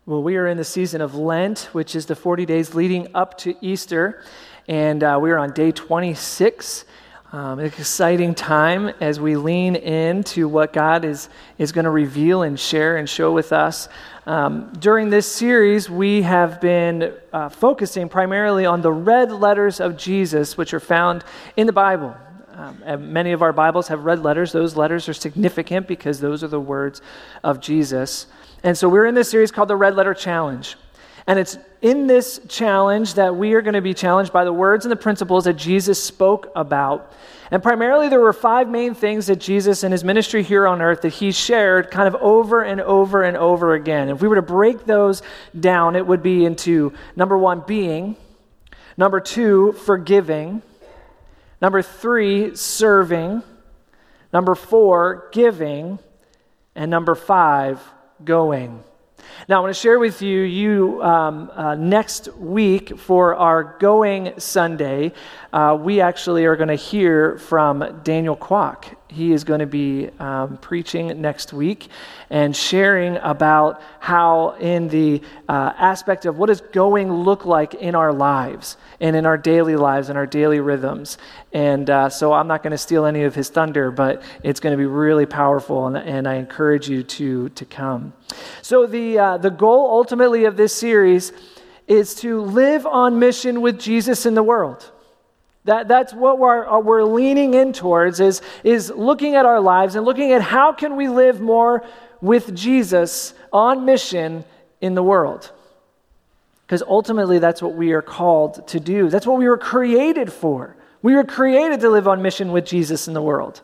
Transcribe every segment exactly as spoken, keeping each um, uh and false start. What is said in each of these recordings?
Well, we are in the season of Lent, which is the forty days leading up to Easter, and uh, we are on day twenty-six. Um, an exciting time as we lean into what God is, is going to reveal and share and show with us. Um, during this series, we have been uh, focusing primarily on the red letters of Jesus, which are found in the Bible. Um, and many of our Bibles have red letters. Those letters are significant because those are the words of Jesus. And so we're in this series called the Red Letter Challenge. And it's in this challenge that we are going to be challenged by the words and the principles that Jesus spoke about. And primarily there were five main things that Jesus in his ministry here on earth that he shared kind of over and over and over again. If we were to break those down, it would be into number one, being, number two, forgiving, number three, serving, number four, giving, and number five, going. Now, I want to share with you, you um, uh, next week for our Going Sunday, uh, we actually are going to hear from Daniel Kwok. He is going to be um, preaching next week and sharing about how in the uh, aspect of what does going look like in our lives and in our daily lives and our daily rhythms. And uh, so I'm not going to steal any of his thunder, but it's going to be really powerful, and, and I encourage you to, to come. So the uh, the goal ultimately of this series is to live on mission with Jesus in the world. That that's what we're we're leaning in towards is is looking at our lives and looking at how can we live more with Jesus on mission in the world. Because ultimately that's what we are called to do. That's what we were created for. We were created to live on mission with Jesus in the world.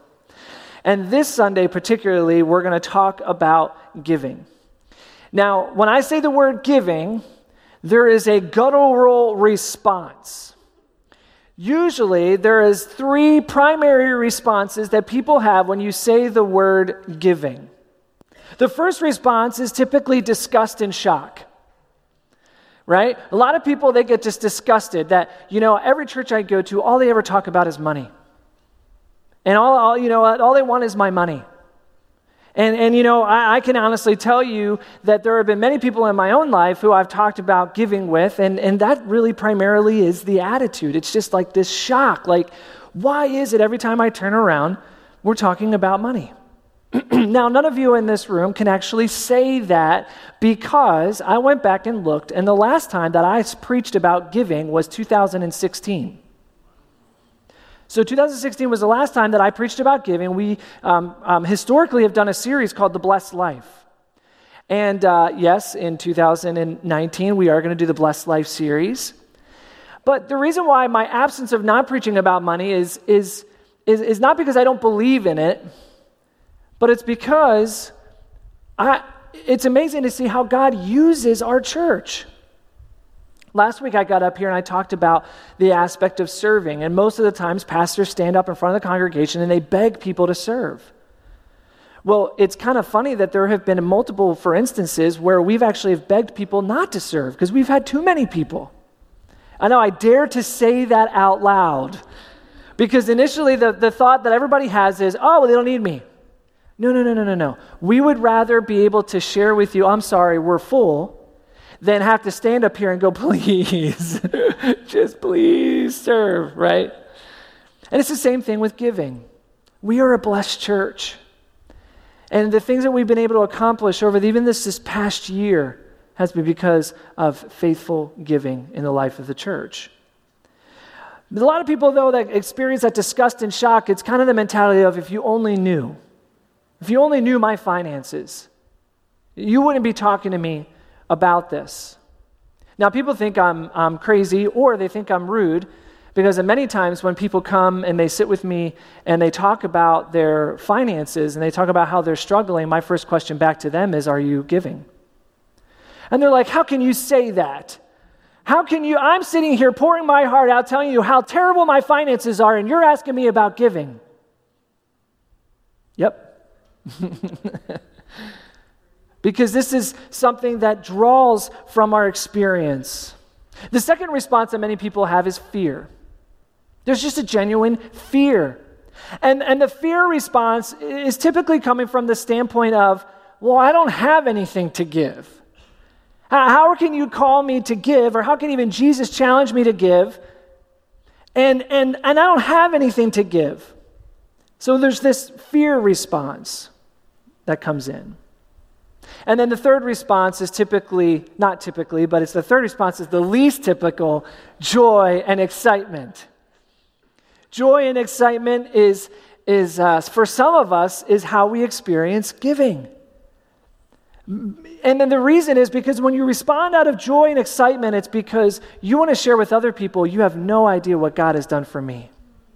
And this Sunday particularly, we're going to talk about giving. Now, when I say the word giving, there is a guttural response. Usually, there is three primary responses that people have when you say the word giving. The first response is typically disgust and shock, right? A lot of people, they get just disgusted that, you know, every church I go to, all they ever talk about is money. And all, all you know, all they want is my money. And, and you know, I, I can honestly tell you that there have been many people in my own life who I've talked about giving with, and, and that really primarily is the attitude. It's just like this shock. Like, why is it every time I turn around, we're talking about money? Now, none of you in this room can actually say that because I went back and looked, and the last time that I preached about giving was two thousand sixteen. So two thousand sixteen was the last time that I preached about giving. We um, um, historically have done a series called The Blessed Life. And uh, yes, in two thousand nineteen, we are going to do the Blessed Life series. But the reason why my absence of not preaching about money is, is, is, is not because I don't believe in it, but it's because I, it's amazing to see how God uses our church. Last week I got up here and I talked about the aspect of serving, and most of the times pastors stand up in front of the congregation and they beg people to serve. Well, it's kind of funny that there have been multiple, for instances, where we've actually have begged people not to serve because we've had too many people. I know I dare to say that out loud because initially the, the thought that everybody has is, oh, well, they don't need me. No, no, no, no, no, no. We would rather be able to share with you, I'm sorry, we're full, than have to stand up here and go, please, just please serve, right? And it's the same thing with giving. We are a blessed church. And the things that we've been able to accomplish over the, even this, this past year has been because of faithful giving in the life of the church. A lot of people, though, that experience that disgust and shock, it's kind of the mentality of if you only knew. If you only knew my finances, you wouldn't be talking to me about this. Now, people think I'm, I'm crazy, or they think I'm rude, because many times when people come and they sit with me and they talk about their finances and they talk about how they're struggling, my first question back to them is, are you giving? And they're like, how can you say that? How can you, I'm sitting here pouring my heart out, telling you how terrible my finances are, and you're asking me about giving. Yep. Because this is something that draws from our experience. The second response that many people have is fear. There's just a genuine fear. And, and the fear response is typically coming from the standpoint of, well, I don't have anything to give. How, how can you call me to give, or how can even Jesus challenge me to give, and, and, and I don't have anything to give? So there's this fear response that comes in. And then the third response is typically, not typically, but it's the third response is the least typical, joy and excitement. Joy and excitement is, is uh, for some of us, is how we experience giving. And then the reason is because when you respond out of joy and excitement, it's because you want to share with other people, you have no idea what God has done for me.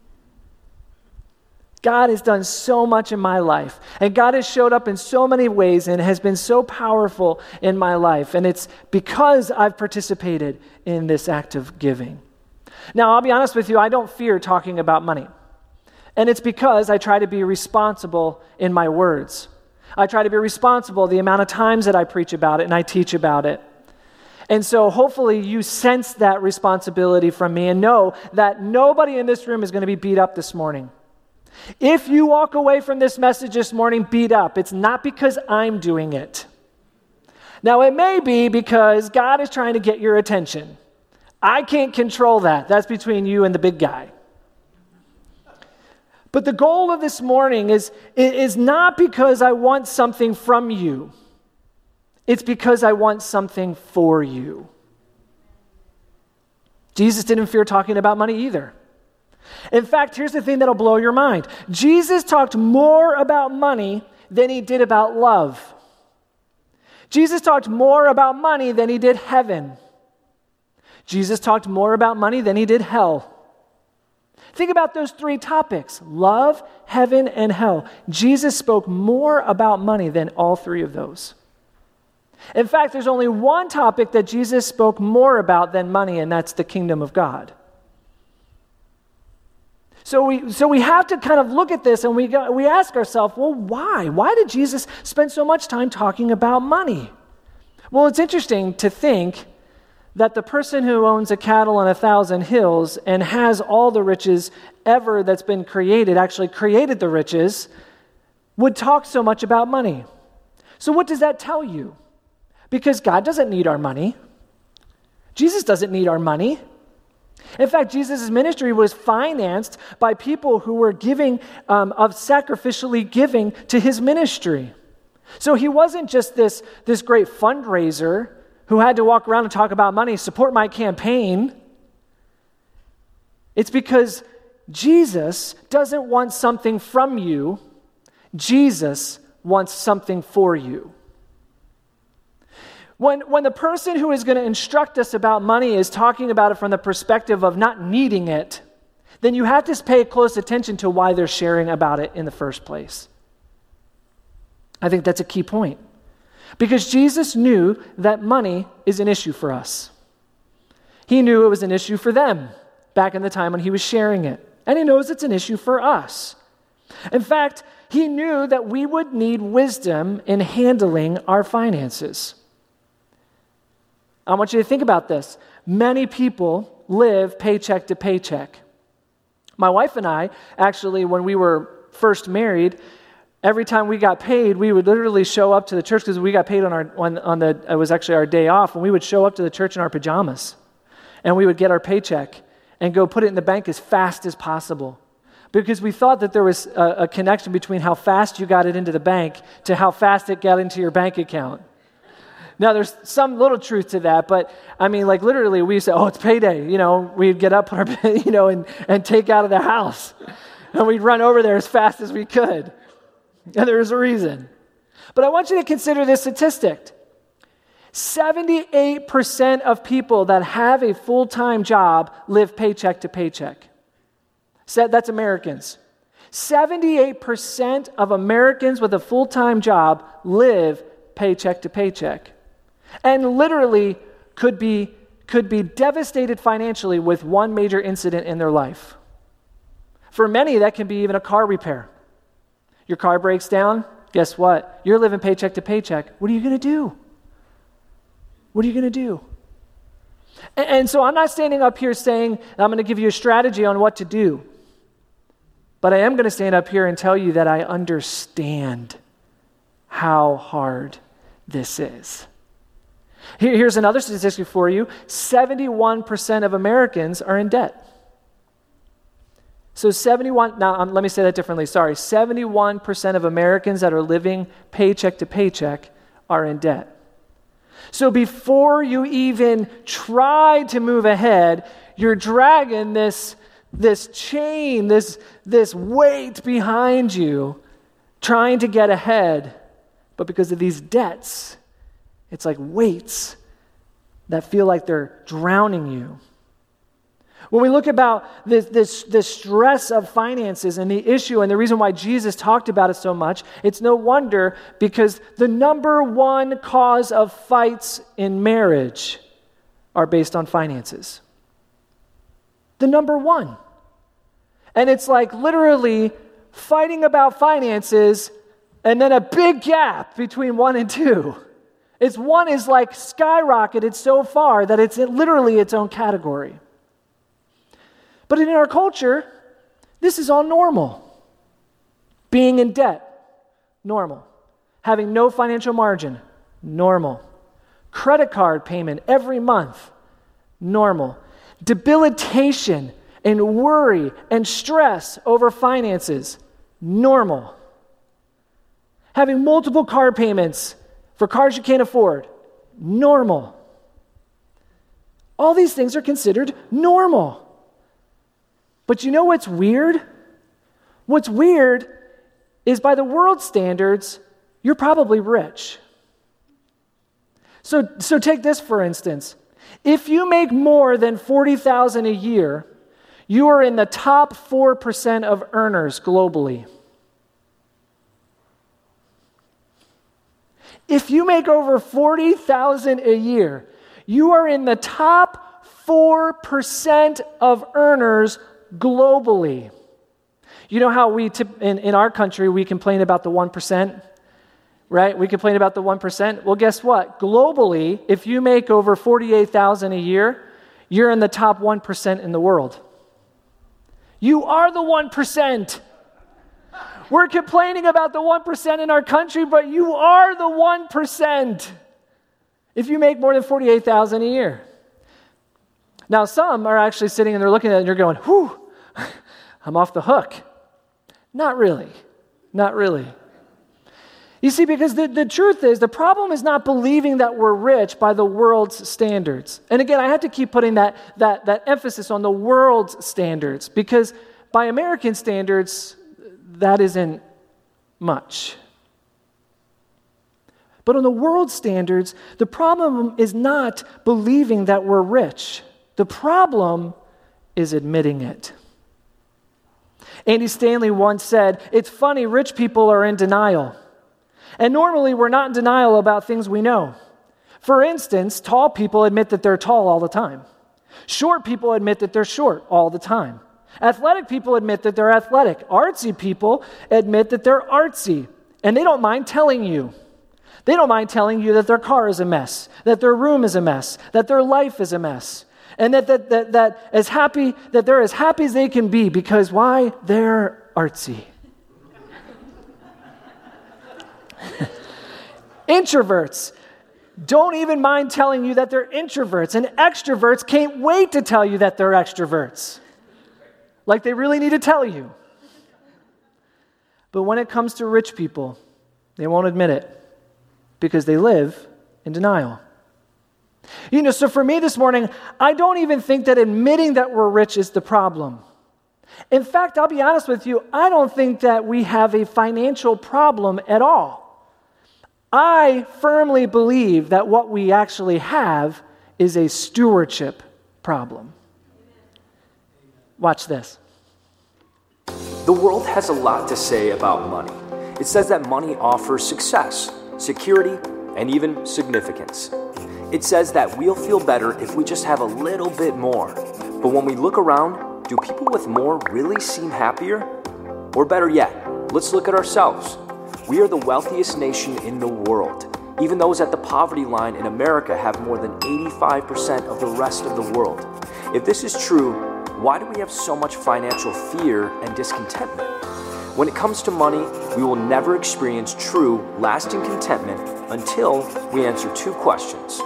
God has done so much in my life, and God has showed up in so many ways and has been so powerful in my life, and it's because I've participated in this act of giving. Now, I'll be honest with you, I don't fear talking about money, and it's because I try to be responsible in my words. I try to be responsible the amount of times that I preach about it and I teach about it. And so hopefully you sense that responsibility from me and know that nobody in this room is going to be beat up this morning. If you walk away from this message this morning beat up, it's not because I'm doing it. Now, it may be because God is trying to get your attention. I can't control that. That's between you and the big guy. But the goal of this morning is, is not because I want something from you. It's because I want something for you. Jesus didn't fear talking about money either. In fact, here's the thing that'll blow your mind. Jesus talked more about money than he did about love. Jesus talked more about money than he did heaven. Jesus talked more about money than he did hell. Think about those three topics, love, heaven, and hell. Jesus spoke more about money than all three of those. In fact, there's only one topic that Jesus spoke more about than money, and that's the kingdom of God. So we so we have to kind of look at this and we go, we ask ourselves, well, why? Why did Jesus spend so much time talking about money? Well, it's interesting to think that the person who owns a cattle on a thousand hills and has all the riches ever that's been created, actually created the riches, would talk so much about money. So what does that tell you? Because God doesn't need our money. Jesus doesn't need our money. In fact, Jesus' ministry was financed by people who were giving, um, of sacrificially giving to his ministry. So he wasn't just this, this great fundraiser who had to walk around and talk about money, support my campaign. It's because Jesus doesn't want something from you. Jesus wants something for you. When, when the person who is going to instruct us about money is talking about it from the perspective of not needing it, then you have to pay close attention to why they're sharing about it in the first place. I think that's a key point. Because Jesus knew that money is an issue for us. He knew it was an issue for them back in the time when he was sharing it. And he knows it's an issue for us. In fact, he knew that we would need wisdom in handling our finances. I want you to think about this. Many people live paycheck to paycheck. My wife and I, actually, when we were first married, every time we got paid, we would literally show up to the church because we got paid on our on, on the it was actually our day off, and we would show up to the church in our pajamas, and we would get our paycheck and go put it in the bank as fast as possible, because we thought that there was a, a connection between how fast you got it into the bank to how fast it got into your bank account. Now, there's some little truth to that, but I mean, like literally, we say, "Oh, it's payday." You know, we'd get up, put our, you know, and and take out of the house, and we'd run over there as fast as we could. And there was a reason. But I want you to consider this statistic. seventy-eight percent of people that have a full-time job live paycheck to paycheck. So that's Americans. seventy-eight percent of Americans with a full-time job live paycheck to paycheck. And literally could be, could be devastated financially with one major incident in their life. For many, that can be even a car repair. Your car breaks down, guess what? You're living paycheck to paycheck. What are you going to do? What are you going to do? And, and so I'm not standing up here saying I'm going to give you a strategy on what to do. But I am going to stand up here and tell you that I understand how hard this is. Here, here's another statistic for you. seventy-one percent of Americans are in debt. So seventy-one, now um, let me say that differently, sorry. seventy-one percent of Americans that are living paycheck to paycheck are in debt. So before you even try to move ahead, you're dragging this, this chain, this, this weight behind you, trying to get ahead. But because of these debts, it's like weights that feel like they're drowning you. When we look about this, this, this stress of finances and the issue and the reason why Jesus talked about it so much, it's no wonder because the number one cause of fights in marriage are based on finances. The number one. And it's like literally fighting about finances and then a big gap between one and two. It's one is like skyrocketed so far that it's literally its own category. But in our culture, this is all normal. Being in debt, normal. Having no financial margin, normal. Credit card payment every month, normal. Debilitation and worry and stress over finances, normal. Having multiple card payments for cars you can't afford, normal. All these things are considered normal. But you know what's weird? What's weird is by the world's standards, you're probably rich. So, so take this for instance. If you make more than forty thousand dollars a year, you are in the top four percent of earners globally. If you make over forty thousand dollars a year, you are in the top four percent of earners globally. You know how we, tip, in, in our country, we complain about the one percent, right? We complain about the one percent. Well, guess what? Globally, if you make over forty-eight thousand dollars a year, you're in the top one percent in the world. You are the one percent. We're complaining about the one percent in our country, but you are the one percent if you make more than forty-eight thousand dollars a year. Now, some are actually sitting and they're looking at it and you're going, whew, I'm off the hook. Not really. Not really. You see, because the, the truth is, the problem is not believing that we're rich by the world's standards. And again, I have to keep putting that, that, that emphasis on the world's standards, because by American standards, that isn't much. But on the world standards, the problem is not believing that we're rich. The problem is admitting it. Andy Stanley once said, "It's funny, rich people are in denial. And normally we're not in denial about things we know. For instance, tall people admit that they're tall all the time. Short people admit that they're short all the time. Athletic people admit that they're athletic. Artsy people admit that they're artsy. And they don't mind telling you. They don't mind telling you that their car is a mess, that their room is a mess, that their life is a mess. And that, that, that, that, as happy, that they're as happy as they can be because why? They're artsy. Introverts don't even mind telling you that they're introverts, and extroverts can't wait to tell you that they're extroverts. Like they really need to tell you. But when it comes to rich people, they won't admit it because they live in denial. You know, so for me this morning, I don't even think that admitting that we're rich is the problem. In fact, I'll be honest with you, I don't think that we have a financial problem at all. I firmly believe that what we actually have is a stewardship problem. Watch this. The world has a lot to say about money. It says that money offers success, security, and even significance. It says that we'll feel better if we just have a little bit more. But when we look around, do people with more really seem happier? Or better yet, let's look at ourselves. We are the wealthiest nation in the world. Even those at the poverty line in America have more than eighty-five percent of the rest of the world. If this is true, why do we have so much financial fear and discontentment? When it comes to money, we will never experience true, lasting contentment until we answer two questions.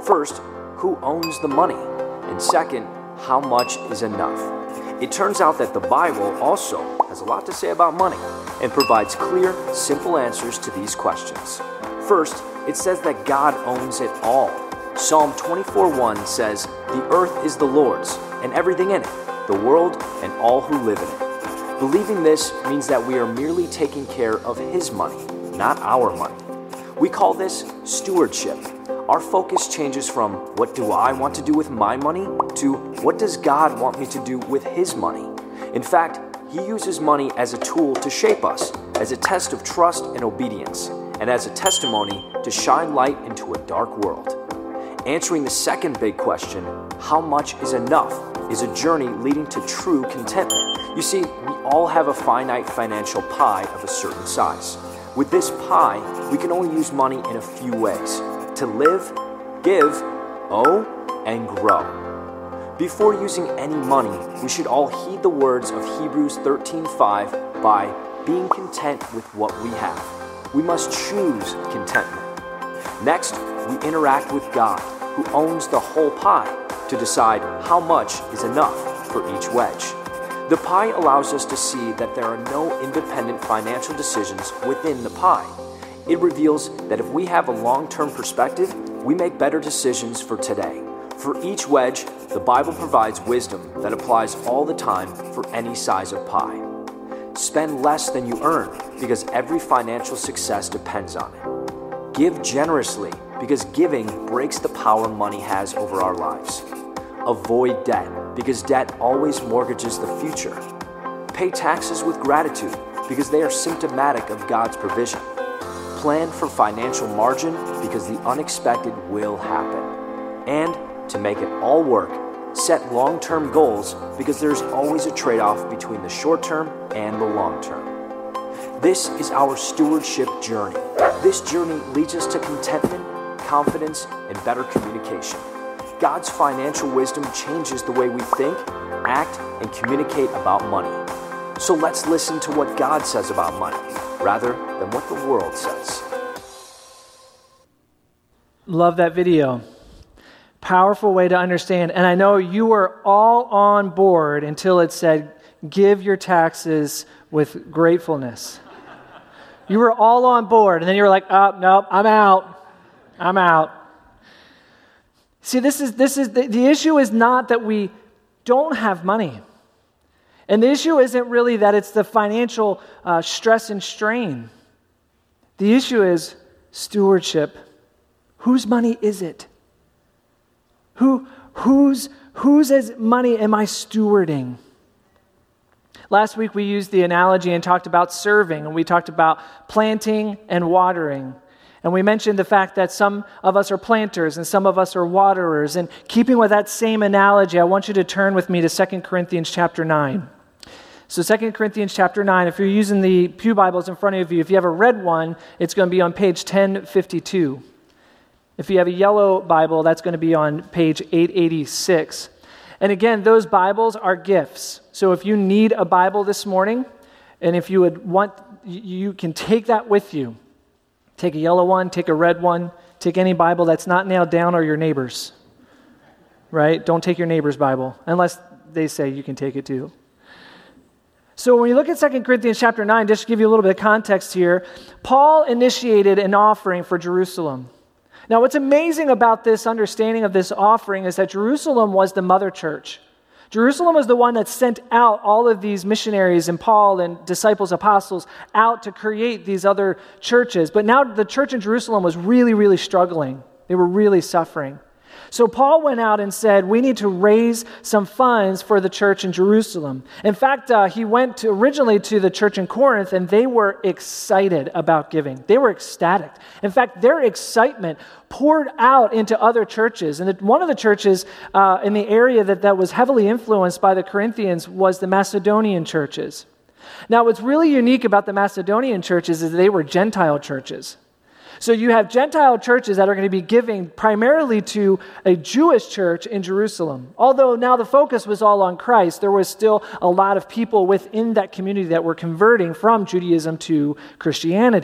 First, who owns the money? And second, how much is enough? It turns out that the Bible also has a lot to say about money and provides clear, simple answers to these questions. First, it says that God owns it all. Psalm twenty-four one says, "The earth is the Lord's, and everything in it, the world and all who live in it." Believing this means that we are merely taking care of His money, not our money. We call this stewardship. Our focus changes from what do I want to do with my money to what does God want me to do with His money. In fact, He uses money as a tool to shape us, as a test of trust and obedience, and as a testimony to shine light into a dark world. Answering the second big question, how much is enough, is a journey leading to true contentment. You see, we all have a finite financial pie of a certain size. With this pie, we can only use money in a few ways: to live, give, owe, and grow. Before using any money, we should all heed the words of Hebrews thirteen five by being content with what we have. We must choose contentment. Next, we interact with God, who owns the whole pie, to decide how much is enough for each wedge. The pie allows us to see that there are no independent financial decisions within the pie. It reveals that if we have a long-term perspective, we make better decisions for today. For each wedge, the Bible provides wisdom that applies all the time for any size of pie. Spend less than you earn, because every financial success depends on it. Give generously, because giving breaks the power money has over our lives. Avoid debt, because debt always mortgages the future. Pay taxes with gratitude, because they are symptomatic of God's provision. Plan for financial margin, because the unexpected will happen. And to make it all work, set long-term goals, because there's always a trade-off between the short-term and the long-term. This is our stewardship journey. This journey leads us to contentment, confidence, and better communication. God's financial wisdom changes the way we think, act, and communicate about money. So let's listen to what God says about money, rather than what the world says. Love that video. Powerful way to understand. And I know you were all on board until it said, give your taxes with gratefulness. You were all on board, and then you were like, oh, nope, I'm out. I'm out. See, this is this is the, the issue is not that we don't have money. And the issue isn't really that it's the financial uh, stress and strain. The issue is stewardship. Whose money is it? Who, whose, whose money am I stewarding? Last week we used the analogy and talked about serving, and we talked about planting and watering. And we mentioned the fact that some of us are planters and some of us are waterers. And keeping with that same analogy, I want you to turn with me to Second Corinthians chapter nine. So Second Corinthians chapter nine, if you're using the Pew Bibles in front of you, if you have a red one, it's going to be on page ten fifty-two. If you have a yellow Bible, that's going to be on page eight eighty-six. And again, those Bibles are gifts. So if you need a Bible this morning, and if you would want, you can take that with you. Take a yellow one, take a red one, take any Bible that's not nailed down or your neighbor's. Right? Don't take your neighbor's Bible, unless they say you can take it too. So when you look at Second Corinthians chapter nine, just to give you a little bit of context here, Paul initiated an offering for Jerusalem. Now, what's amazing about this understanding of this offering is that Jerusalem was the mother church. Jerusalem was the one that sent out all of these missionaries and Paul and disciples, apostles out to create these other churches. But now the church in Jerusalem was really, really struggling. They were really suffering. So Paul went out and said, we need to raise some funds for the church in Jerusalem. In fact, uh, he went to, originally to the church in Corinth, and they were excited about giving. They were ecstatic. In fact, their excitement poured out into other churches. And one of the churches uh, in the area that, that was heavily influenced by the Corinthians was the Macedonian churches. Now, what's really unique about the Macedonian churches is they were Gentile churches. So you have Gentile churches that are going to be giving primarily to a Jewish church in Jerusalem. Although now the focus was all on Christ, there was still a lot of people within that community that were converting from Judaism to Christianity.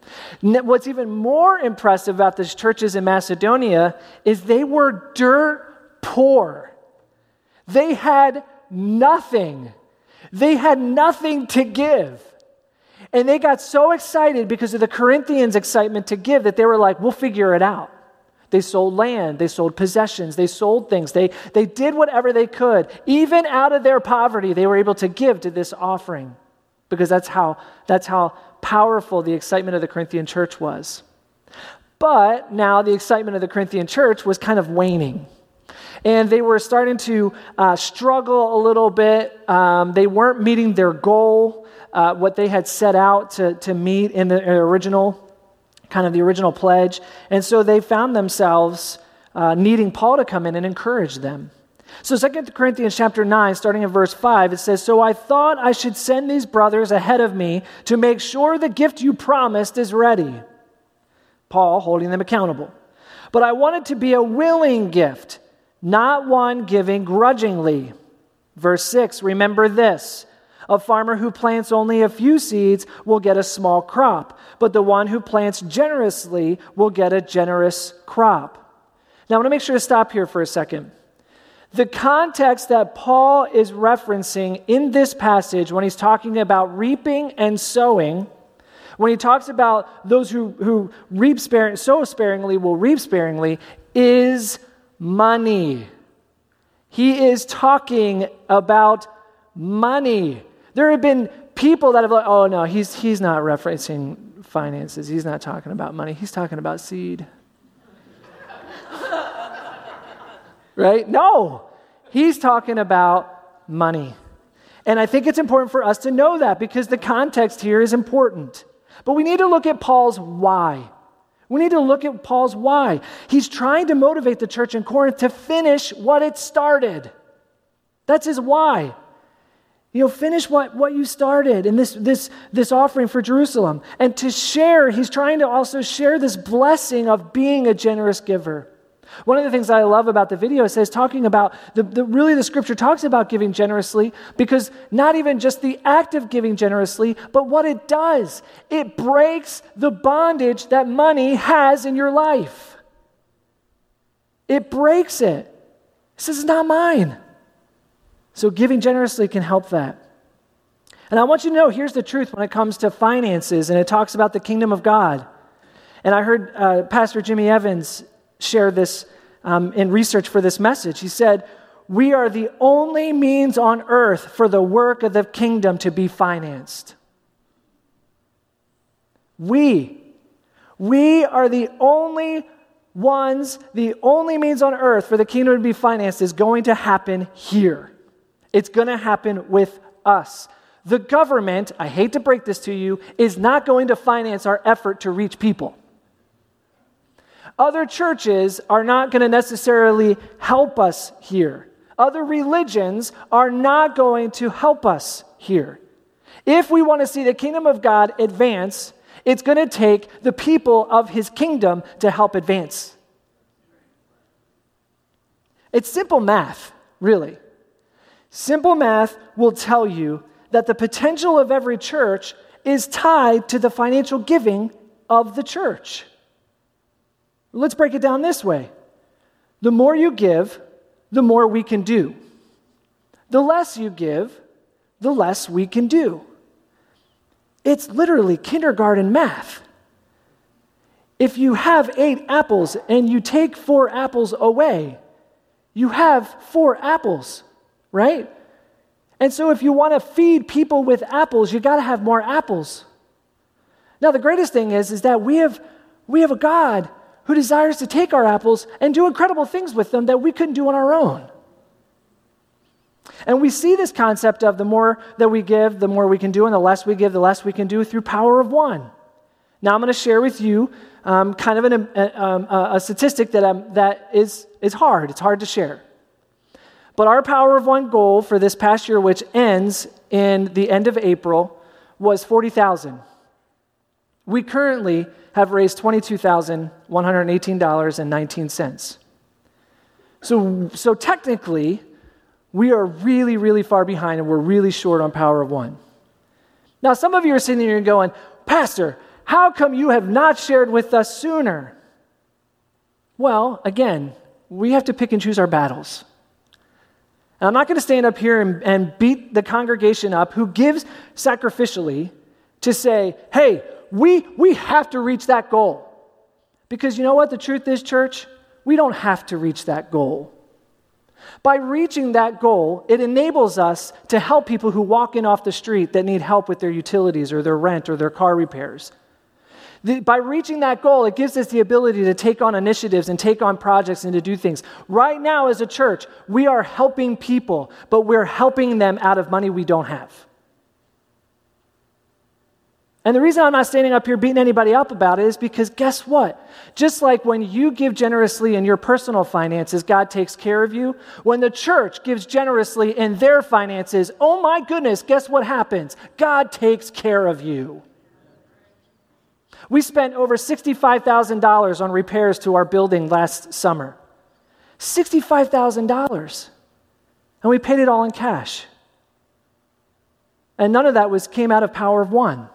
What's even more impressive about the churches in Macedonia is they were dirt poor. They had nothing. They had nothing to give. And they got so excited because of the Corinthians' excitement to give that they were like, we'll figure it out. They sold land, they sold possessions, they sold things. They, they did whatever they could. Even out of their poverty, they were able to give to this offering because that's how, that's how powerful the excitement of the Corinthian church was. But now the excitement of the Corinthian church was kind of waning. And they were starting to uh, struggle a little bit. Um, they weren't meeting their goal, uh, what they had set out to, to meet in the original, kind of the original pledge. And so they found themselves uh, needing Paul to come in and encourage them. So Second Corinthians chapter nine, starting in verse five, it says, "So I thought I should send these brothers ahead of me to make sure the gift you promised is ready." Paul holding them accountable. "But I want it to be a willing gift, not one giving grudgingly." Verse six, "Remember this, a farmer who plants only a few seeds will get a small crop, but the one who plants generously will get a generous crop." Now I want to make sure to stop here for a second. The context that Paul is referencing in this passage when he's talking about reaping and sowing, when he talks about those who, who reap sparing, sow sparingly will reap sparingly, is money. He is talking about money. There have been people that have like, oh no, he's he's not referencing finances. He's not talking about money. He's talking about seed. Right? No, he's talking about money. And I think it's important for us to know that because the context here is important. But we need to look at Paul's why. We need to look at Paul's why. He's trying to motivate the church in Corinth to finish what it started. That's his why. You know, finish what, what you started in this, this, this offering for Jerusalem. And to share, he's trying to also share this blessing of being a generous giver. One of the things I love about the video is talking about, the, the really the scripture talks about giving generously because not even just the act of giving generously, but what it does. It breaks the bondage that money has in your life. It breaks it. It says, it's not mine. So giving generously can help that. And I want you to know, here's the truth when it comes to finances, and it talks about the kingdom of God. And I heard uh, Pastor Jimmy Evans share this um, in research for this message. He said, "We are the only means on earth for the work of the kingdom to be financed." We, we are the only ones, the only means on earth for the kingdom to be financed is going to happen here. It's going to happen with us. The government, I hate to break this to you, is not going to finance our effort to reach people. Other churches are not going to necessarily help us here. Other religions are not going to help us here. If we want to see the kingdom of God advance, it's going to take the people of his kingdom to help advance. It's simple math, really. Simple math will tell you that the potential of every church is tied to the financial giving of the church. Let's break it down this way. The more you give, the more we can do. The less you give, the less we can do. It's literally kindergarten math. If you have eight apples and you take four apples away, you have four apples, right? And so if you want to feed people with apples, you got to have more apples. Now the greatest thing is, is that we have, we have a God who desires to take our apples and do incredible things with them that we couldn't do on our own. And we see this concept of the more that we give, the more we can do, and the less we give, the less we can do through power of one. Now I'm going to share with you um, kind of an, a, um, a statistic that, um, that is, is hard. It's hard to share. But our Power of One goal for this past year, which ends in the end of April, was forty thousand dollars. We currently have raised twenty-two thousand one hundred eighteen dollars and nineteen cents. So, so technically, we are really, really far behind and we're really short on Power of One. Now, some of you are sitting here going, "Pastor, how come you have not shared with us sooner? Well, again, we have to pick and choose our battles. And I'm not going to stand up here and, and beat the congregation up who gives sacrificially to say, hey, we, we have to reach that goal. Because you know what the truth is, church? We don't have to reach that goal. By reaching that goal, it enables us to help people who walk in off the street that need help with their utilities or their rent or their car repairs. The, by reaching that goal, it gives us the ability to take on initiatives and take on projects and to do things. Right now as a church, we are helping people, but we're helping them out of money we don't have. And the reason I'm not standing up here beating anybody up about it is because guess what? Just like when you give generously in your personal finances, God takes care of you. When the church gives generously in their finances, oh my goodness, guess what happens? God takes care of you. We spent over sixty-five thousand dollars on repairs to our building last summer. sixty-five thousand dollars. And we paid it all in cash. And none of that was came out of Power of One.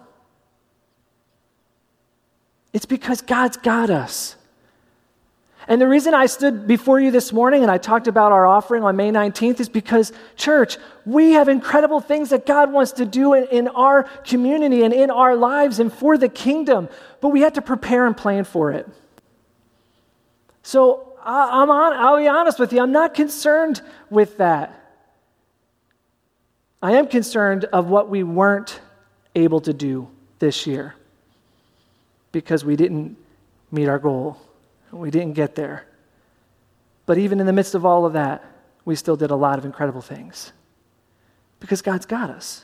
It's because God's got us. And the reason I stood before you this morning and I talked about our offering on May nineteenth is because, church, we have incredible things that God wants to do in, in our community and in our lives and for the kingdom, but we have to prepare and plan for it. So I, I'm on, I'll be honest with you, I'm not concerned with that. I am concerned of what we weren't able to do this year, because we didn't meet our goal. We didn't get there. But even in the midst of all of that, we still did a lot of incredible things because God's got us.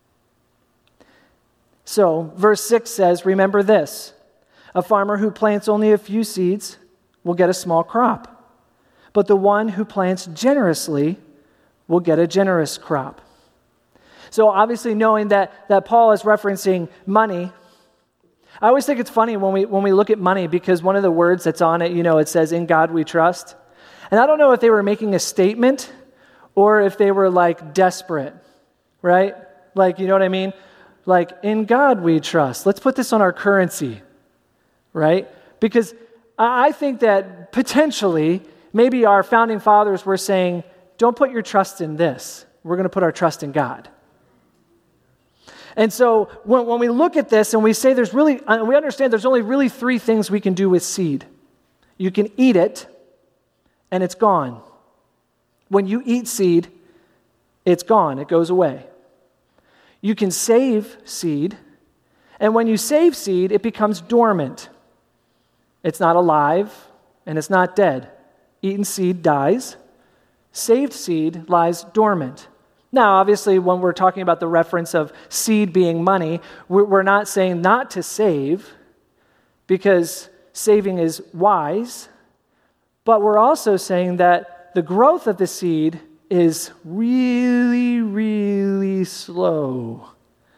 So, verse six says, remember this, a farmer who plants only a few seeds will get a small crop, but the one who plants generously will get a generous crop. So obviously knowing that, that Paul is referencing money, I always think it's funny when we when we look at money because one of the words that's on it, you know, it says, in God we trust. And I don't know if they were making a statement or if they were like desperate, right? Like, you know what I mean? Like, in God we trust. Let's put this on our currency, right? Because I think that potentially maybe our founding fathers were saying, don't put your trust in this. We're going to put our trust in God. And so when, when we look at this and we say there's really, we understand there's only really three things we can do with seed. You can eat it, and it's gone. When you eat seed, it's gone. It goes away. You can save seed, and when you save seed, it becomes dormant. It's not alive, and it's not dead. Eaten seed dies. Saved seed lies dormant. Now, obviously, when we're talking about the reference of seed being money, we're not saying not to save, because saving is wise, but we're also saying that the growth of the seed is really, really slow,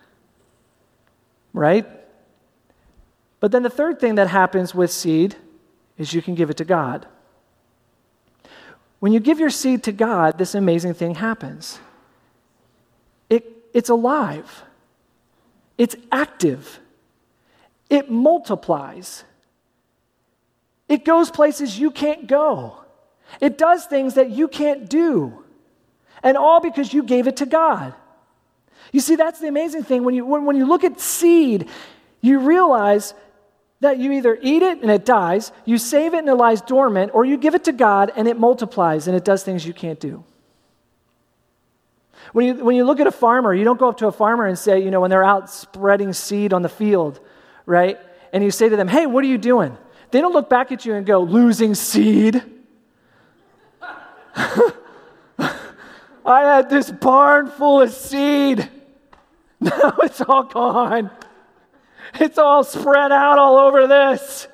right? But then the third thing that happens with seed is you can give it to God. When you give your seed to God, this amazing thing happens. It, it's alive. It's active. It multiplies. It goes places you can't go. It does things that you can't do. And all because you gave it to God. You see, that's the amazing thing. When you, when, when you look at seed, you realize that you either eat it and it dies, you save it and it lies dormant, or you give it to God and it multiplies and it does things you can't do. When you, when you look at a farmer, you don't go up to a farmer and say, you know, when they're out spreading seed on the field, right? And you say to them, hey, what are you doing? They don't look back at you and go, losing seed. I had this barn full of seed. Now it's all gone. It's all spread out all over this.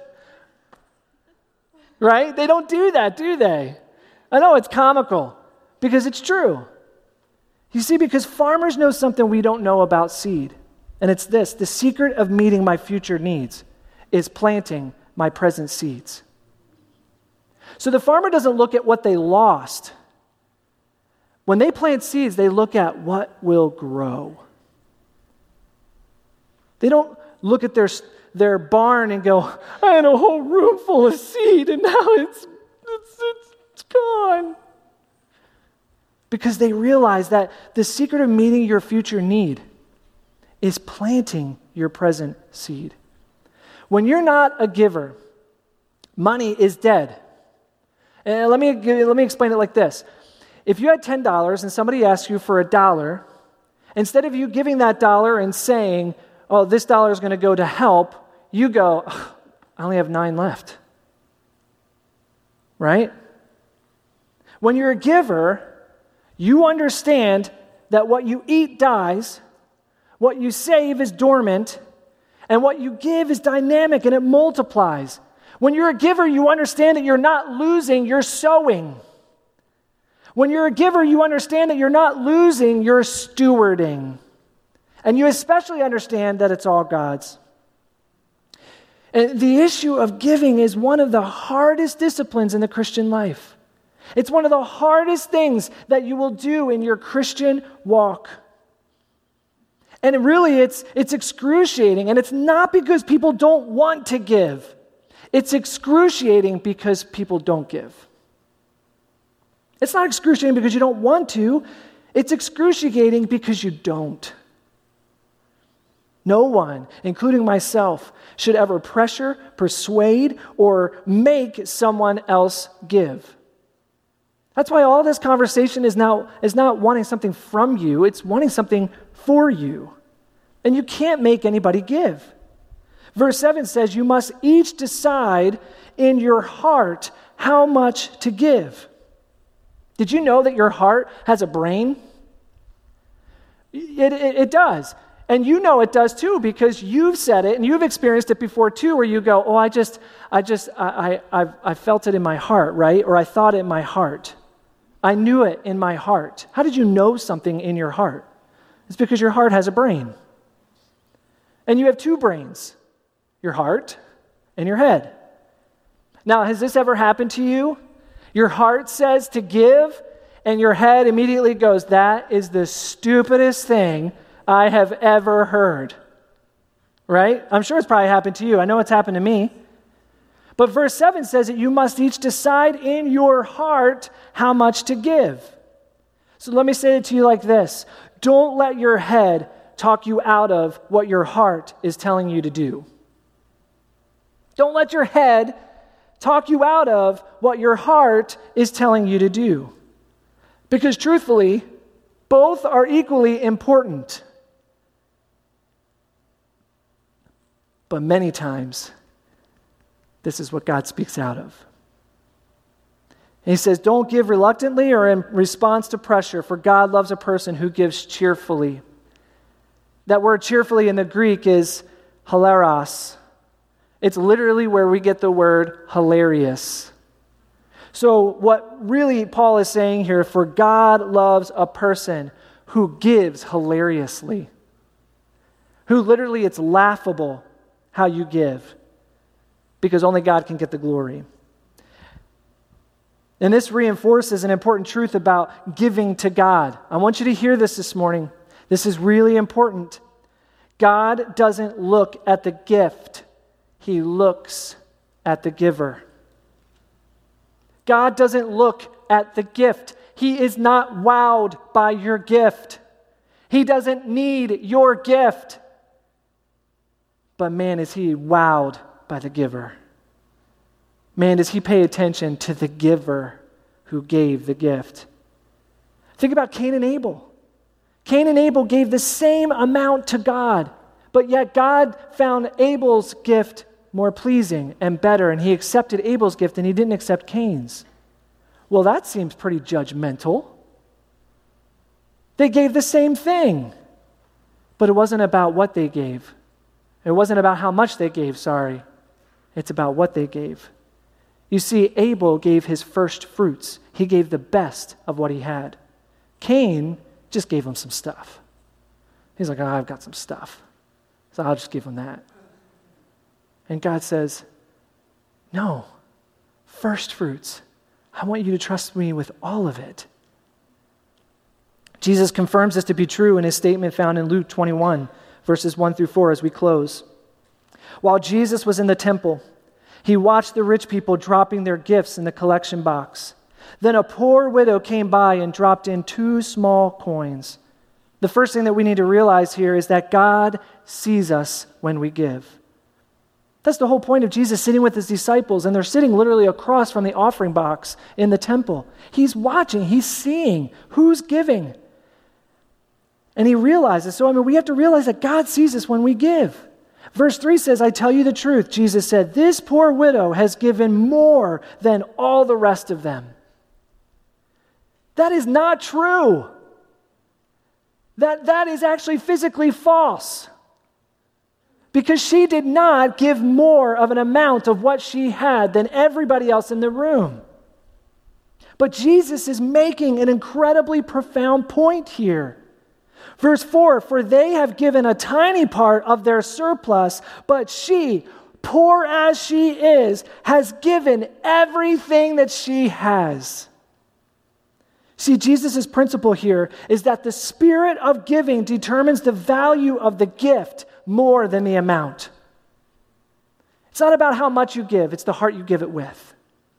Right? They don't do that, do they? I know it's comical because it's true. You see, because farmers know something we don't know about seed. And it's this: the secret of meeting my future needs is planting my present seeds. So the farmer doesn't look at what they lost. When they plant seeds, they look at what will grow. They don't look at their, their barn and go, I had a whole room full of seed and now it's, it's, it's, it's gone. Because they realize that the secret of meeting your future need is planting your present seed. When you're not a giver, money is dead. And let me, let me explain it like this. If you had ten dollars and somebody asked you for a dollar, instead of you giving that dollar and saying, oh, this dollar is going to go to help, you go, I only have nine left. Right? When you're a giver, you understand that what you eat dies, what you save is dormant, and what you give is dynamic and it multiplies. When you're a giver, you understand that you're not losing, you're sowing. When you're a giver, you understand that you're not losing, you're stewarding. And you especially understand that it's all God's. And the issue of giving is one of the hardest disciplines in the Christian life. It's one of the hardest things that you will do in your Christian walk. And really, it's, it's excruciating. And it's not because people don't want to give. It's excruciating because people don't give. It's not excruciating because you don't want to. It's excruciating because you don't. No one, including myself, should ever pressure, persuade, or make someone else give. That's why all this conversation is now is not wanting something from you, it's wanting something for you. And you can't make anybody give. Verse seven says, you must each decide in your heart how much to give. Did you know that your heart has a brain? It, it, it does. And you know it does too, because you've said it and you've experienced it before too, where you go, oh, I just, I just, I, I, I've, I felt it in my heart, right? Or I thought it in my heart. I knew it in my heart. How did you know something in your heart? It's because your heart has a brain. And you have two brains, your heart and your head. Now, has this ever happened to you? Your heart says to give, and your head immediately goes, that is the stupidest thing I have ever heard. Right? I'm sure it's probably happened to you. I know it's happened to me. But verse seven says that you must each decide in your heart how much to give. So let me say it to you like this. Don't let your head talk you out of what your heart is telling you to do. Don't let your head talk you out of what your heart is telling you to do. Because truthfully, both are equally important. But many times, this is what God speaks out of. He says, don't give reluctantly or in response to pressure, for God loves a person who gives cheerfully. That word cheerfully in the Greek is hilaros. It's literally where we get the word hilarious. So what really Paul is saying here, for God loves a person who gives hilariously. Who literally, it's laughable how you give. Because only God can get the glory. And this reinforces an important truth about giving to God. I want you to hear this this morning. This is really important. God doesn't look at the gift. He looks at the giver. God doesn't look at the gift. He is not wowed by your gift. He doesn't need your gift. But man, is he wowed by the giver. Man, does he pay attention to the giver who gave the gift. Think about Cain and Abel. Cain and Abel gave the same amount to God, but yet God found Abel's gift more pleasing and better, and he accepted Abel's gift and he didn't accept Cain's. Well, that seems pretty judgmental. They gave the same thing, but it wasn't about what they gave. It wasn't about how much they gave, sorry. It's about what they gave. You see, Abel gave his first fruits. He gave the best of what he had. Cain just gave him some stuff. He's like, oh, I've got some stuff, so I'll just give him that. And God says, no, first fruits. I want you to trust me with all of it. Jesus confirms this to be true in his statement found in Luke twenty-one, verses one through four as we close. While Jesus was in the temple, he watched the rich people dropping their gifts in the collection box. Then a poor widow came by and dropped in two small coins. The first thing that we need to realize here is that God sees us when we give. That's the whole point of Jesus sitting with his disciples, and they're sitting literally across from the offering box in the temple. He's watching, he's seeing who's giving. And he realizes, so I mean, we have to realize that God sees us when we give. Verse three says, I tell you the truth, Jesus said, this poor widow has given more than all the rest of them. That is not true. That, that is actually physically false. Because she did not give more of an amount of what she had than everybody else in the room. But Jesus is making an incredibly profound point here. Verse four, for they have given a tiny part of their surplus, but she, poor as she is, has given everything that she has. See, Jesus' principle here is that the spirit of giving determines the value of the gift more than the amount. It's not about how much you give, it's the heart you give it with.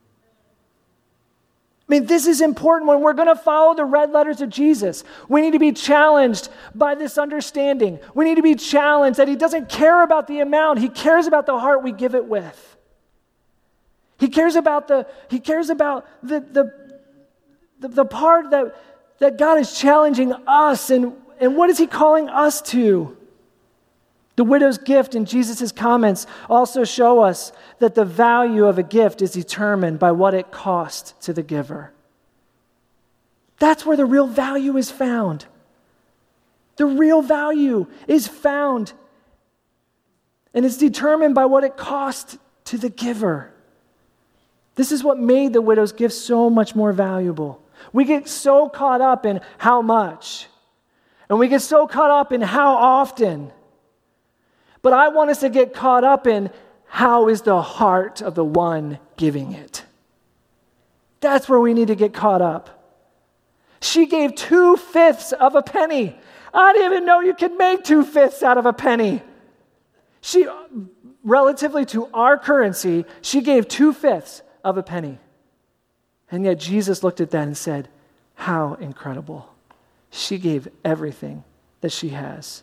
I mean, this is important when we're going to follow the red letters of Jesus. We need to be challenged by this understanding. We need to be challenged that he doesn't care about the amount, he cares about the heart we give it with. He cares about the, he cares about the, the The, the part that, that God is challenging us, and, and what is he calling us to? The widow's gift in Jesus' comments also show us that the value of a gift is determined by what it cost to the giver. That's where the real value is found. The real value is found, and it's determined by what it cost to the giver. This is what made the widow's gift so much more valuable. We get so caught up in how much, and we get so caught up in how often. But I want us to get caught up in how is the heart of the one giving it. That's where we need to get caught up. She gave two-fifths of a penny. I didn't even know you could make two-fifths out of a penny. She, relatively to our currency, she gave two-fifths of a penny. And yet Jesus looked at that and said, how incredible. She gave everything that she has.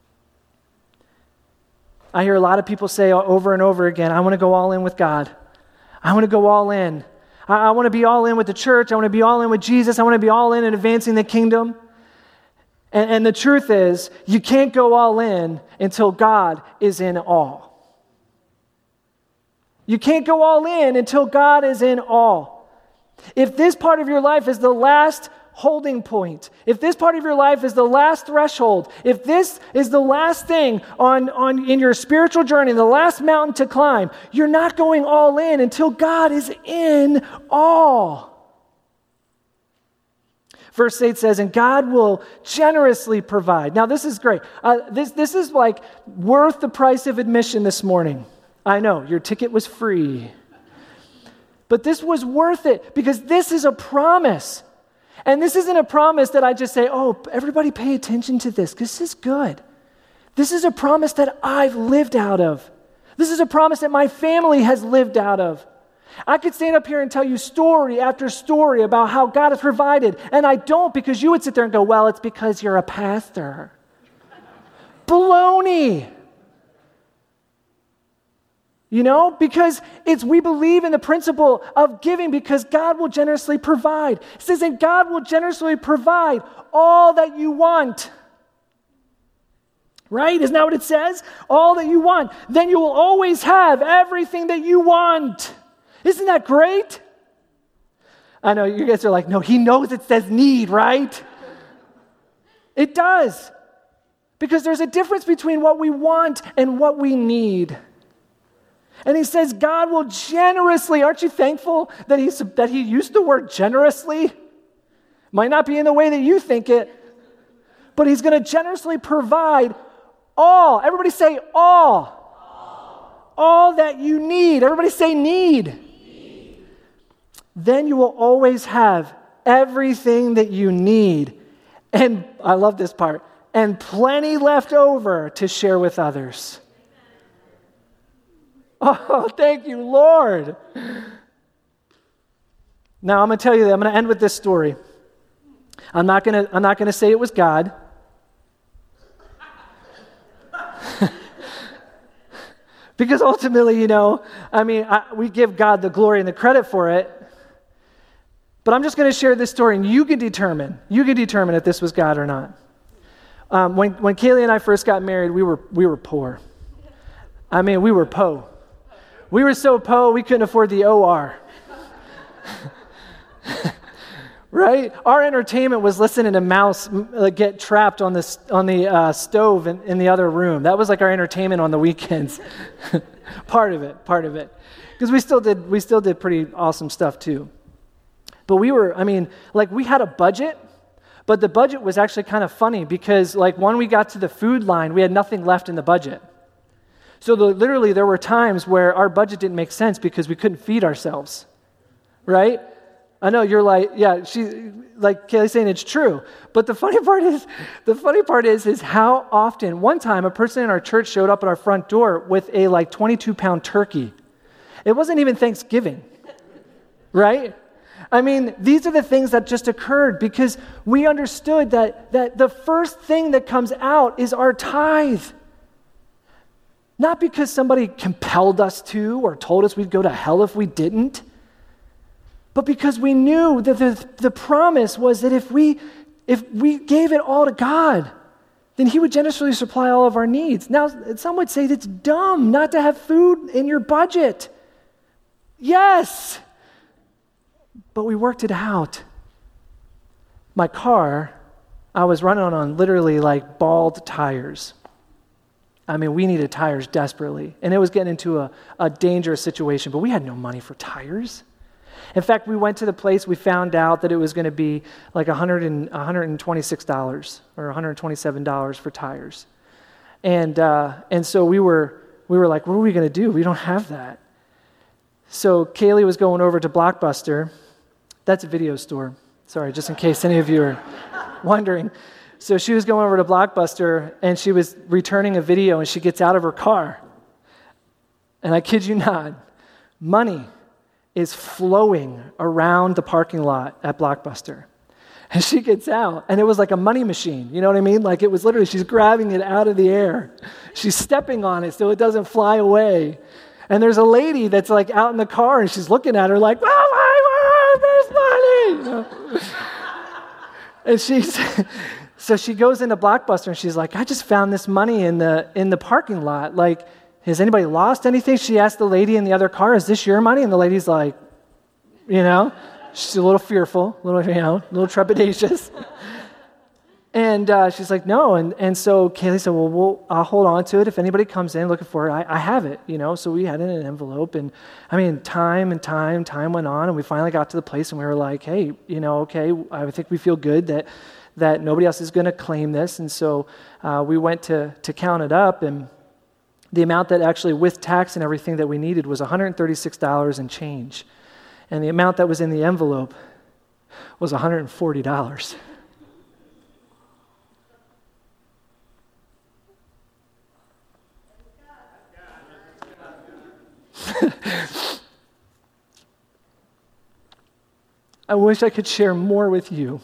I hear a lot of people say over and over again, I want to go all in with God. I want to go all in. I, I want to be all in with the church. I want to be all in with Jesus. I want to be all in in advancing the kingdom. And, and the truth is, you can't go all in until God is in all. You can't go all in until God is in all. If this part of your life is the last holding point, if this part of your life is the last threshold, if this is the last thing on, on in your spiritual journey, the last mountain to climb, you're not going all in until God is in all. Verse eight says, and God will generously provide. Now this is great. Uh, this, this is like worth the price of admission this morning. I know, your ticket was free. But this was worth it because this is a promise. And this isn't a promise that I just say, oh, everybody pay attention to this. This is good. This is a promise that I've lived out of. This is a promise that my family has lived out of. I could stand up here and tell you story after story about how God has provided. And I don't, because you would sit there and go, well, it's because you're a pastor. Baloney. You know, because it's we believe in the principle of giving because God will generously provide. It says that God will generously provide all that you want. Right? Isn't that what it says? All that you want. Then you will always have everything that you want. Isn't that great? I know you guys are like, no, he knows it says need, right? It does. Because there's a difference between what we want and what we need. And he says God will generously, aren't you thankful that he, that he used the word generously? Might not be in the way that you think it, but he's going to generously provide all. Everybody say all. All, all that you need. Everybody say need. need. Then you will always have everything that you need. And I love this part. And plenty left over to share with others. Oh, thank you, Lord. Now, I'm going to tell you that I'm going to end with this story. I'm not going to I'm not going to say it was God. Because ultimately, you know, I mean, I, we give God the glory and the credit for it. But I'm just going to share this story, and you can determine, you can determine if this was God or not. Um, when when Kaylee and I first got married, we were we were poor. I mean, we were po. We were so po, we couldn't afford the O R. Right? Our entertainment was listening to Mouse uh, get trapped on the on the uh, stove in, in the other room. That was like our entertainment on the weekends. part of it, part of it, because we still did we still did pretty awesome stuff too. But we were, I mean, like we had a budget, but the budget was actually kind of funny because like when we got to the food line, we had nothing left in the budget. So the, literally, there were times where our budget didn't make sense because we couldn't feed ourselves, right? I know you're like, yeah, she, like Kaylee's saying, it's true. But the funny part is, the funny part is, is how often, one time a person in our church showed up at our front door with a like twenty-two pound turkey. It wasn't even Thanksgiving, right? I mean, these are the things that just occurred because we understood that, that the first thing that comes out is our tithe. Not because somebody compelled us to or told us we'd go to hell if we didn't, but because we knew that the, the promise was that if we if we gave it all to God, then He would generously supply all of our needs. Now, some would say it's dumb not to have food in your budget. Yes, but we worked it out. My car, I was running on literally like bald tires. I mean, we needed tires desperately, and it was getting into a, a dangerous situation, but we had no money for tires. In fact, we went to the place, we found out that it was going to be like one hundred and, one hundred twenty-six dollars or one hundred twenty-seven dollars for tires. And uh, and so we were we were like, what are we going to do? We don't have that. So Kaylee was going over to Blockbuster. That's a video store. Sorry, just in case any of you are wondering. So she was going over to Blockbuster, and she was returning a video, and she gets out of her car. And I kid you not, money is flowing around the parking lot at Blockbuster. And she gets out, and it was like a money machine. You know what I mean? Like it was literally, she's grabbing it out of the air. She's stepping on it so it doesn't fly away. And there's a lady that's like out in the car, and she's looking at her like, oh my word, there's money! You know? And she's... So she goes into Blockbuster and she's like, I just found this money in the in the parking lot. Like, has anybody lost anything? She asked the lady in the other car, is this your money? And the lady's like, you know, she's a little fearful, a little, you know, a little trepidatious. And uh, she's like, no. And and so Kaylee said, well, we'll I'll hold on to it. If anybody comes in looking for it, I, I have it, you know. So we had it in an envelope. And I mean, time and time, time went on. And we finally got to the place and we were like, hey, you know, okay, I think we feel good that that nobody else is going to claim this. And so uh, we went to to count it up, and the amount that actually, with tax and everything that we needed, was one hundred thirty-six dollars and change. And the amount that was in the envelope was one hundred forty dollars. I wish I could share more with you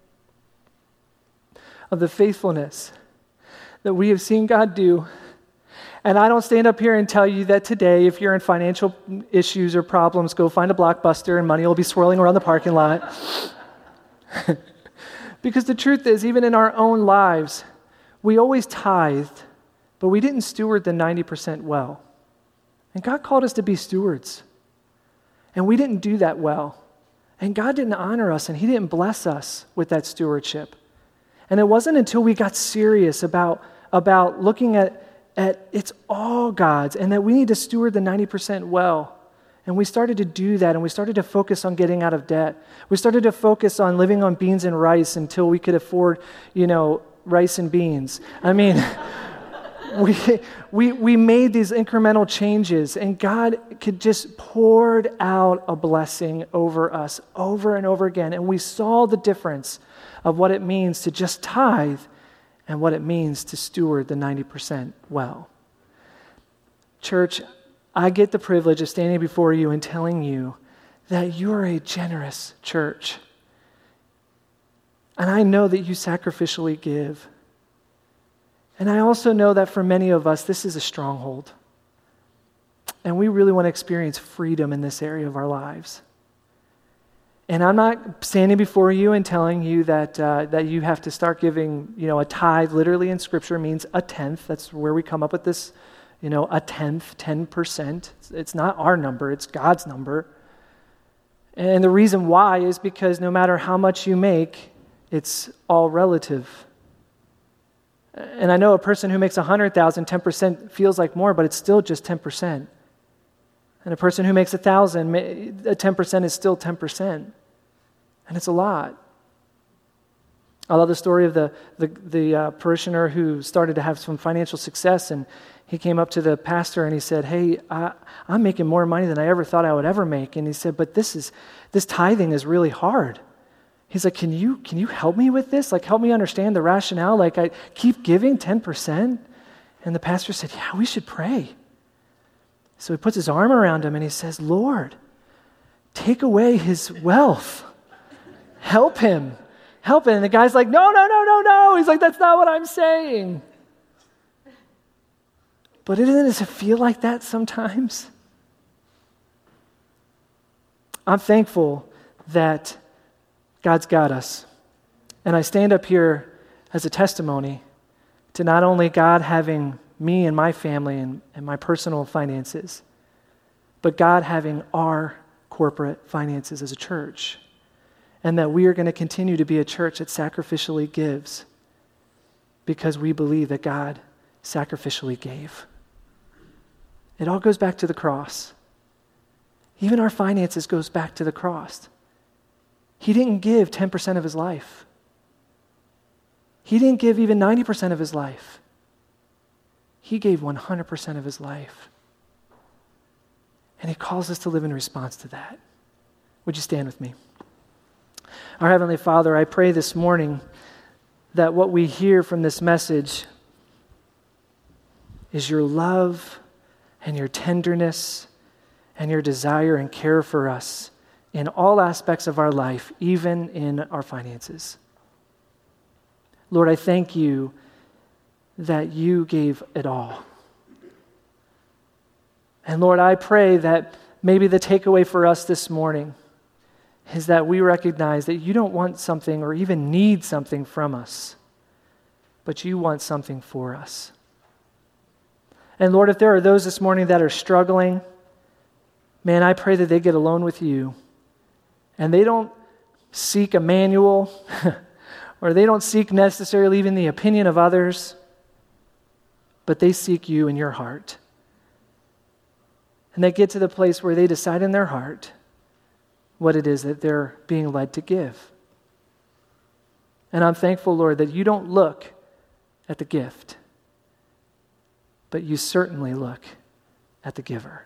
of the faithfulness that we have seen God do. And I don't stand up here and tell you that today, if you're in financial issues or problems, go find a Blockbuster and money will be swirling around the parking lot. Because the truth is, even in our own lives, we always tithed, but we didn't steward the ninety percent well. And God called us to be stewards. And we didn't do that well. And God didn't honor us, and He didn't bless us with that stewardship. And it wasn't until we got serious about, about looking at, at it's all God's, and that we need to steward the ninety percent well. And we started to do that, and we started to focus on getting out of debt. We started to focus on living on beans and rice until we could afford, you know, rice and beans. I mean, we, we, we made these incremental changes, and God could just poured out a blessing over us over and over again. And we saw the difference of what it means to just tithe and what it means to steward the ninety percent well. Church, I get the privilege of standing before you and telling you that you're a generous church. And I know that you sacrificially give. And I also know that for many of us, this is a stronghold. And we really want to experience freedom in this area of our lives. And I'm not standing before you and telling you that uh, that you have to start giving, you know, a tithe. Literally in Scripture means a tenth. That's where we come up with this, you know, a tenth, ten percent. It's, it's not our number, it's God's number. And the reason why is because no matter how much you make, it's all relative. And I know a person who makes one hundred thousand dollars, ten percent feels like more, but it's still just ten percent. And a person who makes one thousand dollars, ten percent is still ten percent. And it's a lot. I love the story of the, the, the uh, parishioner who started to have some financial success, and he came up to the pastor and he said, hey, I, I'm making more money than I ever thought I would ever make. And he said, but this is this tithing is really hard. He's like, can you can you help me with this? Like, help me understand the rationale. Like, I keep giving ten percent. And the pastor said, yeah, we should pray. So he puts his arm around him and he says, Lord, take away his wealth. Help him. Help him. And the guy's like, no, no, no, no, no. He's like, that's not what I'm saying. But doesn't it feel like that sometimes? I'm thankful that God's got us. And I stand up here as a testimony to not only God having me and my family and, and my personal finances, but God having our corporate finances as a church. And that we are going to continue to be a church that sacrificially gives because we believe that God sacrificially gave. It all goes back to the cross. Even our finances goes back to the cross. He didn't give ten percent of his life. He didn't give even ninety percent of his life. He gave one hundred percent of his life. And he calls us to live in response to that. Would you stand with me? Our Heavenly Father, I pray this morning that what we hear from this message is your love and your tenderness and your desire and care for us in all aspects of our life, even in our finances. Lord, I thank you that you gave it all. And Lord, I pray that maybe the takeaway for us this morning is that we recognize that you don't want something or even need something from us, but you want something for us. And Lord, if there are those this morning that are struggling, man, I pray that they get alone with you and they don't seek a manual or they don't seek necessarily even the opinion of others, but they seek you in your heart. And they get to the place where they decide in their heart what it is that they're being led to give. And I'm thankful, Lord, that you don't look at the gift, but you certainly look at the giver.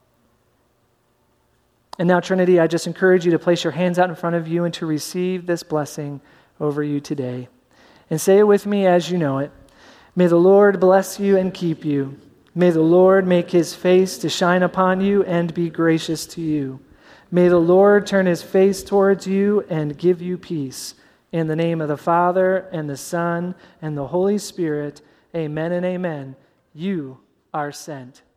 And now, Trinity, I just encourage you to place your hands out in front of you and to receive this blessing over you today. And say it with me as you know it. May the Lord bless you and keep you. May the Lord make his face to shine upon you and be gracious to you. May the Lord turn his face towards you and give you peace. In the name of the Father, and the Son, and the Holy Spirit, amen and amen. You are sent.